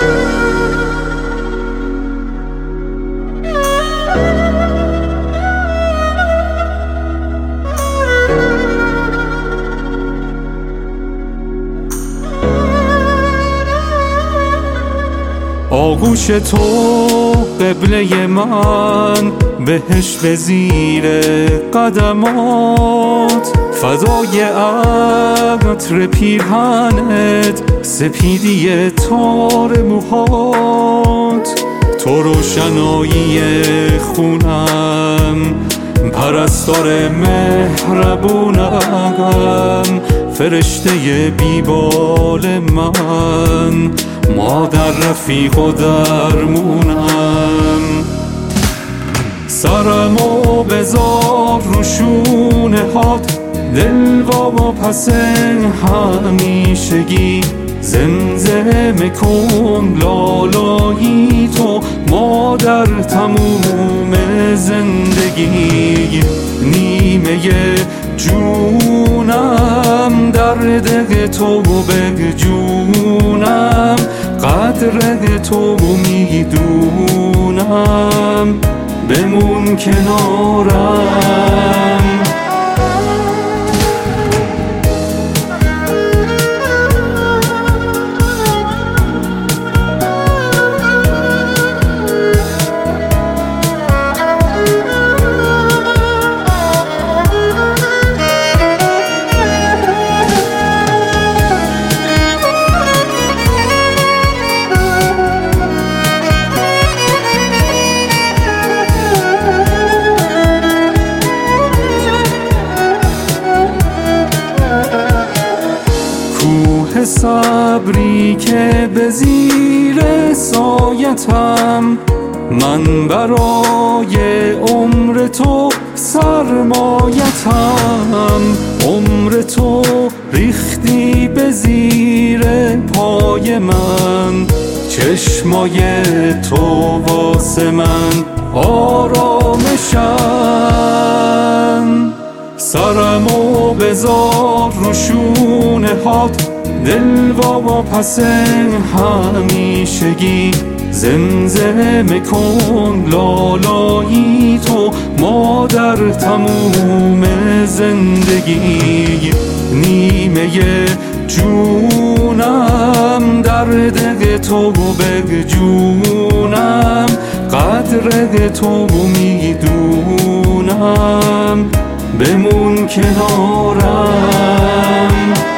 آغوش تو قبله من، بهشت به زیر قدمات، فدای عطر پیرهنت، سپیدی تار موهات، تو روشنایی خونم، پرستار مهربونم، فرشته بیبال من، مادر رفیق و درمونم. سرمو بذار رو شونه هات، دل و پس همیشگی، زمزمه کن لالایی تو مادر تموم زندگی. نیمه جونم در دل تو به جونم، قدر تو میدونم، بمون کنارم. صبری که به زیر سایتم، من برای عمر تو سرمایتم. عمر تو ریختی به زیر پای من، چشمای تو واسه من آرامشم. سرمو بذار رو شونه هات، دل و پس همیشگی، زمزمه کن لالایی تو مادر تموم زندگی. نیمه جونم در دل تو به جونم، قدر تو میدونم، بمون کنارم.